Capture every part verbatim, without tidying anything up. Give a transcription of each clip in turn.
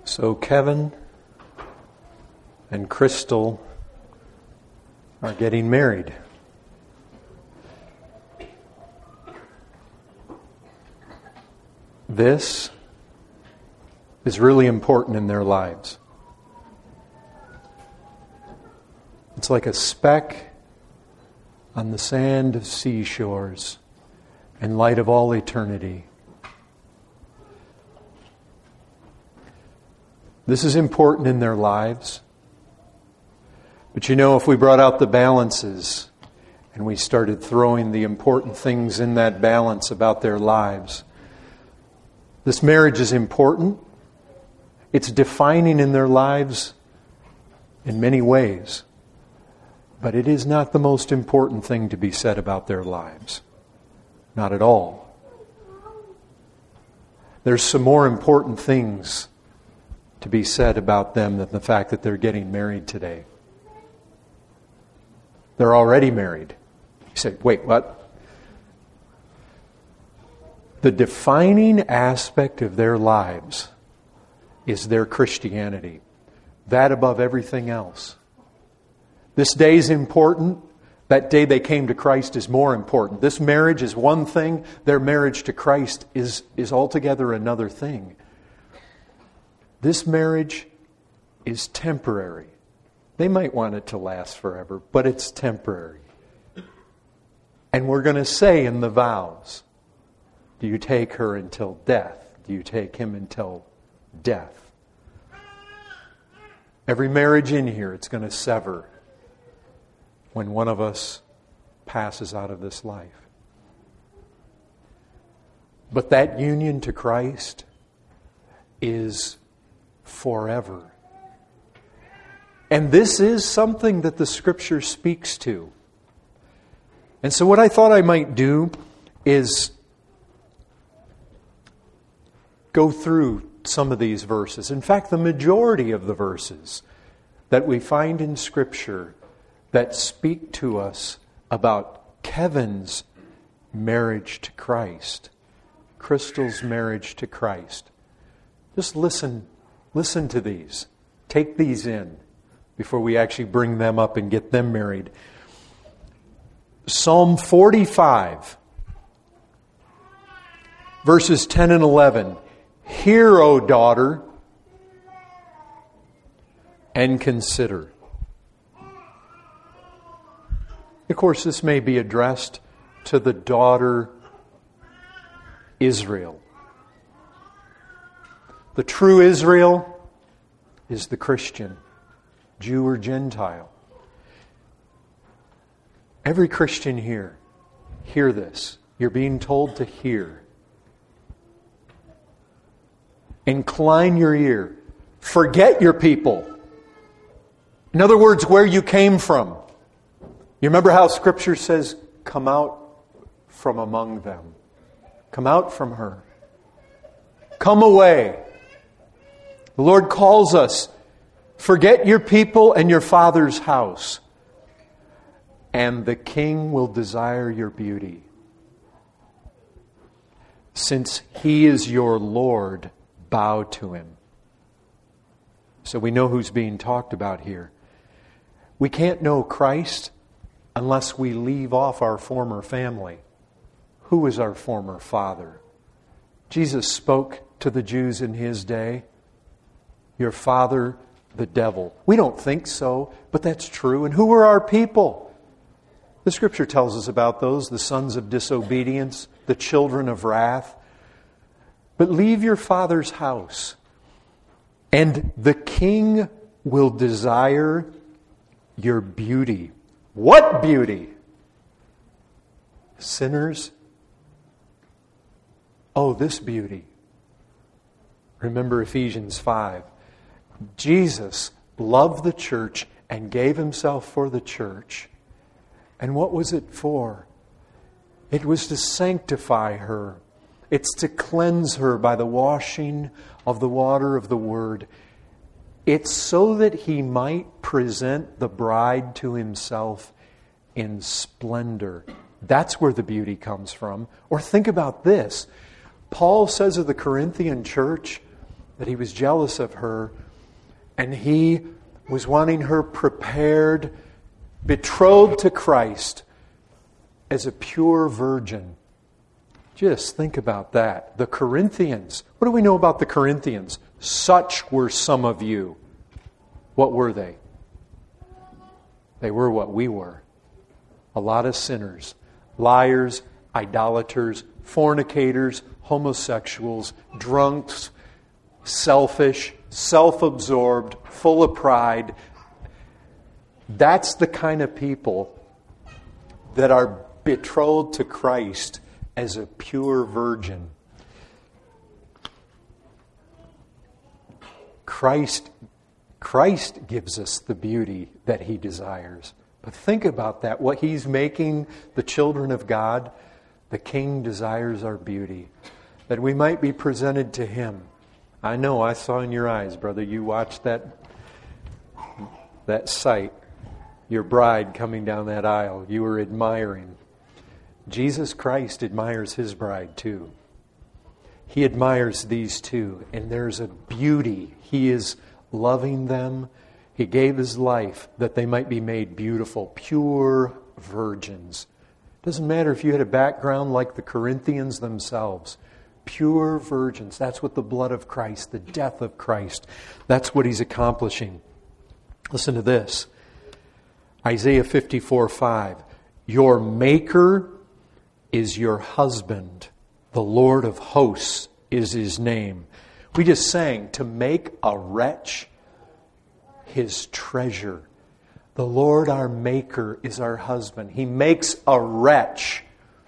So Kevin and Crystal are getting married. This is really important in their lives. It's like a speck on the sand of seashores in light of all eternity. This is important in their lives. But you know, if we brought out the balances and we started throwing the important things in that balance about their lives, this marriage is important. It's defining in their lives in many ways. But it is not the most important thing to be said about their lives. Not at all. There's some more important things to be said about them than the fact that they're getting married today. They're already married. You say, wait, what? The defining aspect of their lives is their Christianity. That above everything else. This day is important. That day they came to Christ is more important. This marriage is one thing. Their marriage to Christ is, is altogether another thing. This marriage is temporary. They might want it to last forever, but it's temporary. And we're going to say in the vows, do you take her until death? Do you take him until death? Every marriage in here, it's going to sever when one of us passes out of this life. But that union to Christ is forever. And this is something that the Scripture speaks to. And so what I thought I might do is go through some of these verses. In fact, the majority of the verses that we find in Scripture that speak to us about Kevin's marriage to Christ, Crystal's marriage to Christ. Just listen, listen to these. Take these in before we actually bring them up and get them married. Psalm forty-five, verses ten and eleven. Hear, O daughter, and consider. Of course, this may be addressed to the daughter Israel. The true Israel is the Christian, Jew or Gentile. Every Christian here, hear this. You're being told to hear. Incline your ear. Forget your people. In other words, where you came from. You remember how Scripture says, come out from among them. Come out from her. Come away. The Lord calls us, forget your people and your father's house, and the king will desire your beauty. Since he is your Lord, bow to him. So we know who's being talked about here. We can't know Christ unless we leave off our former family. Who is our former father? Jesus spoke to the Jews in his day, your father, the devil. We don't think so, but that's true. And who were our people? The Scripture tells us about those, the sons of disobedience, the children of wrath. But leave your father's house, and the king will desire your beauty. What beauty? Sinners? Oh, this beauty. Remember Ephesians five. Jesus loved the church and gave himself for the church. And what was it for? It was to sanctify her. It's to cleanse her by the washing of the water of the Word. It's so that he might present the bride to himself in splendor. That's where the beauty comes from. Or think about this. Paul says of the Corinthian church that he was jealous of her, and he was wanting her prepared, betrothed to Christ as a pure virgin. Just think about that. The Corinthians. What do we know about the Corinthians? Such were some of you. What were they? They were what we were. A lot of sinners. Liars, idolaters, fornicators, homosexuals, drunks, selfish, self-absorbed, full of pride. That's the kind of people that are betrothed to Christ as a pure virgin. Christ, Christ gives us the beauty that He desires. But think about that. What He's making the children of God, the King desires our beauty, that we might be presented to Him. I know, I saw in your eyes, brother, you watched that, that sight, your bride coming down that aisle. You were admiring. Jesus Christ admires His bride too. He admires these two, and there's a beauty. He is loving them. He gave His life that they might be made beautiful, pure virgins. Doesn't matter if you had a background like the Corinthians themselves. Pure virgins. That's what the blood of Christ, the death of Christ, that's what He's accomplishing. Listen to this. Isaiah fifty-four five. Your Maker is your husband. The Lord of hosts is His name. We just sang, to make a wretch His treasure. The Lord our Maker is our husband. He makes a wretch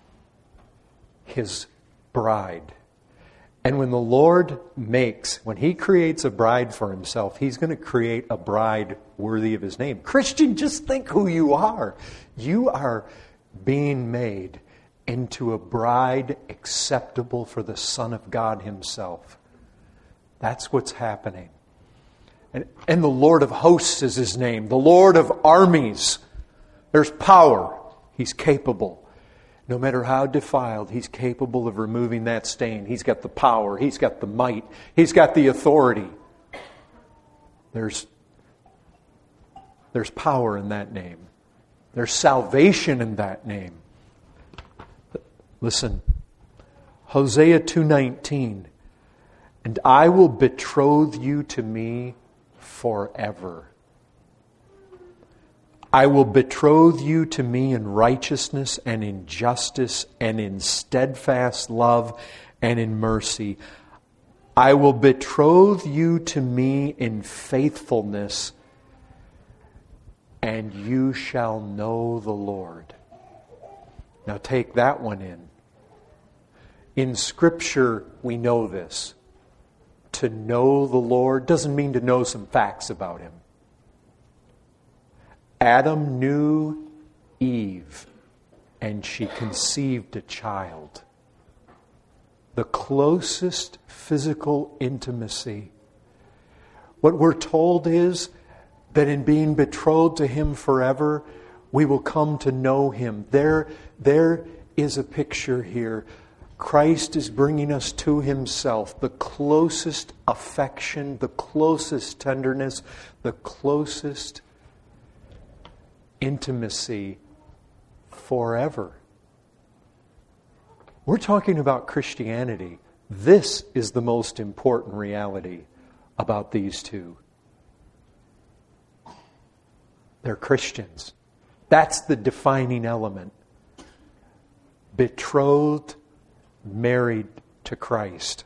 His bride. And when the Lord makes, when He creates a bride for Himself, He's going to create a bride worthy of His name. Christian, just think who you are. You are being made into a bride acceptable for the Son of God Himself. That's what's happening. And, and the Lord of hosts is His name. The Lord of armies. There's power. He's capable. No matter how defiled, He's capable of removing that stain. He's got the power. He's got the might. He's got the authority. There's, there's power in that name. There's salvation in that name. Listen, Hosea two nineteen. And I will betroth you to me forever. I will betroth you to me in righteousness and in justice and in steadfast love and in mercy. I will betroth you to me in faithfulness, and you shall know the Lord. Now take that one in. In Scripture, we know this. To know the Lord doesn't mean to know some facts about Him. Adam knew Eve, and she conceived a child. The closest physical intimacy. What we're told is that in being betrothed to Him forever, we will come to know Him. There, there is a picture here. Christ is bringing us to Himself, the closest affection, the closest tenderness, the closest intimacy forever. We're talking about Christianity. This is the most important reality about these two. They're Christians. That's the defining element. Betrothed, married to Christ.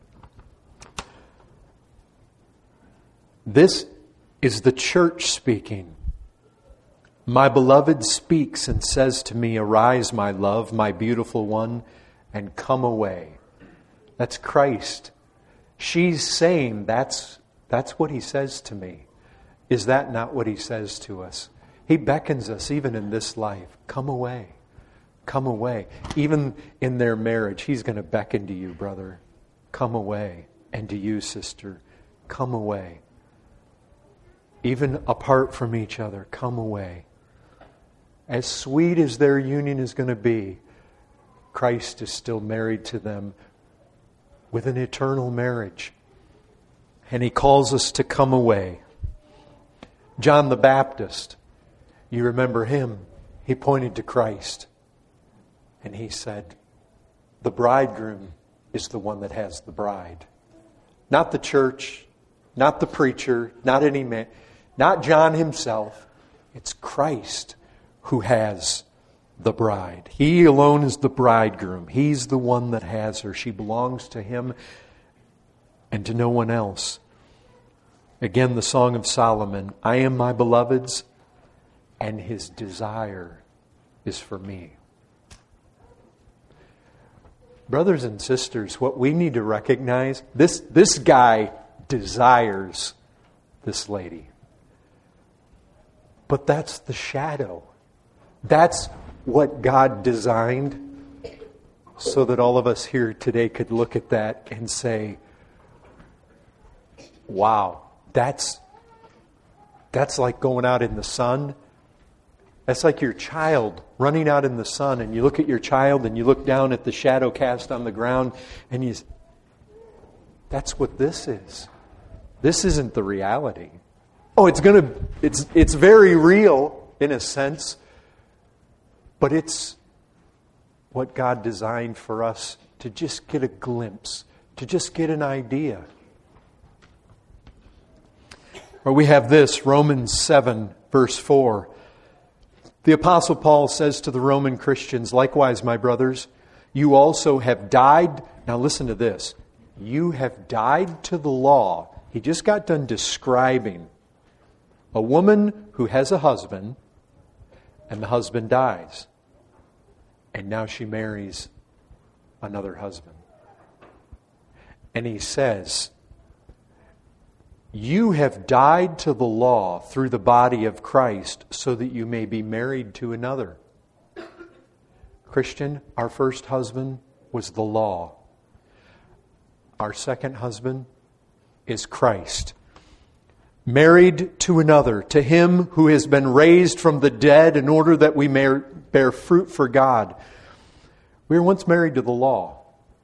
This is the church speaking. My beloved speaks and says to me, arise, my love, my beautiful one, and come away. That's Christ. She's saying that's, that's what He says to me. Is that not what He says to us? He beckons us even in this life. Come away. Come away. Even in their marriage, He's going to beckon to you, brother. Come away. And to you, sister, come away. Even apart from each other, come away. As sweet as their union is going to be, Christ is still married to them with an eternal marriage. And He calls us to come away. John the Baptist, you remember him. He pointed to Christ. And he said, the bridegroom is the one that has the bride. Not the church, not the preacher, not any man, not John himself. It's Christ who has the bride. He alone is the bridegroom. He's the one that has her. She belongs to Him and to no one else. Again, the Song of Solomon, I am my beloved's, and his desire is for me. Brothers and sisters, what we need to recognize, this, this guy desires this lady. But that's the shadow. That's what God designed so that all of us here today could look at that and say, wow, that's, that's like going out in the sun. That's like your child running out in the sun, and you look at your child and you look down at the shadow cast on the ground and you, that's what this is. This isn't the reality. Oh, it's going to, it's, it's very real in a sense, but it's what God designed for us to just get a glimpse, to just get an idea. Or we have this, Romans seven, verse four. The Apostle Paul says to the Roman Christians, likewise, my brothers, you also have died. Now listen to this. You have died to the law. He just got done describing a woman who has a husband, and the husband dies. And now she marries another husband. And he says, you have died to the law through the body of Christ so that you may be married to another. Christian, our first husband was the law. Our second husband is Christ. Married to another, to Him who has been raised from the dead in order that we may bear fruit for God. We were once married to the law.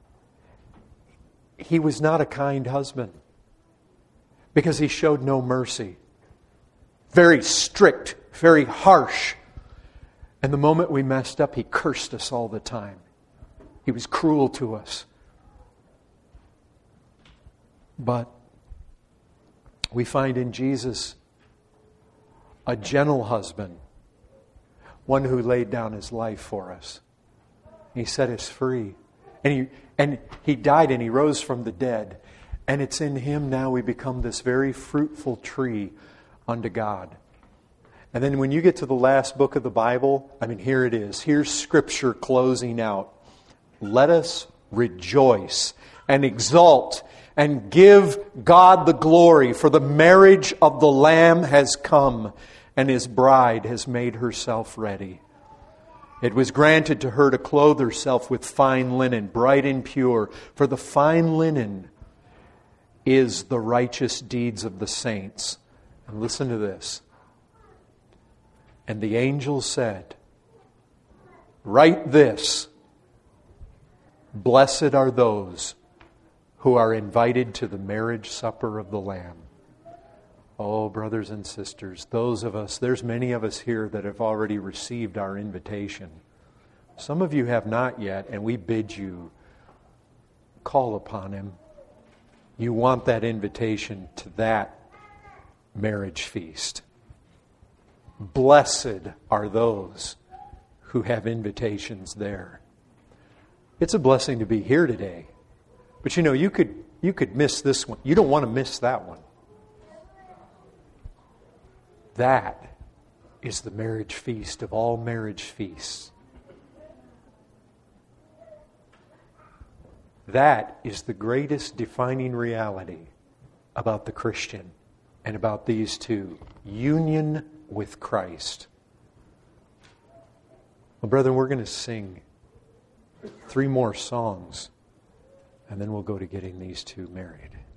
He was not a kind husband because he showed no mercy. Very strict, very harsh. And the moment we messed up, he cursed us all the time. He was cruel to us. But we find in Jesus a gentle husband, one who laid down his life for us. He set us free. And he, and he died and he rose from the dead. And it's in Him now we become this very fruitful tree unto God. And then when you get to the last book of the Bible, I mean, here it is. Here's Scripture closing out. Let us rejoice and exult and give God the glory, for the marriage of the Lamb has come, and His bride has made herself ready. It was granted to her to clothe herself with fine linen, bright and pure, for the fine linen is the righteous deeds of the saints. And listen to this. And the angel said, write this, blessed are those who are invited to the marriage supper of the Lamb. Oh, brothers and sisters, those of us, there's many of us here that have already received our invitation. Some of you have not yet, and we bid you call upon Him. You want that invitation to that marriage feast. Blessed are those who have invitations there. It's a blessing to be here today. But you know, you could you could miss this one. You don't want to miss that one. That is the marriage feast of all marriage feasts. That is the greatest defining reality about the Christian and about these two. Union with Christ. Well, brethren, we're going to sing three more songs, and then we'll go to getting these two married.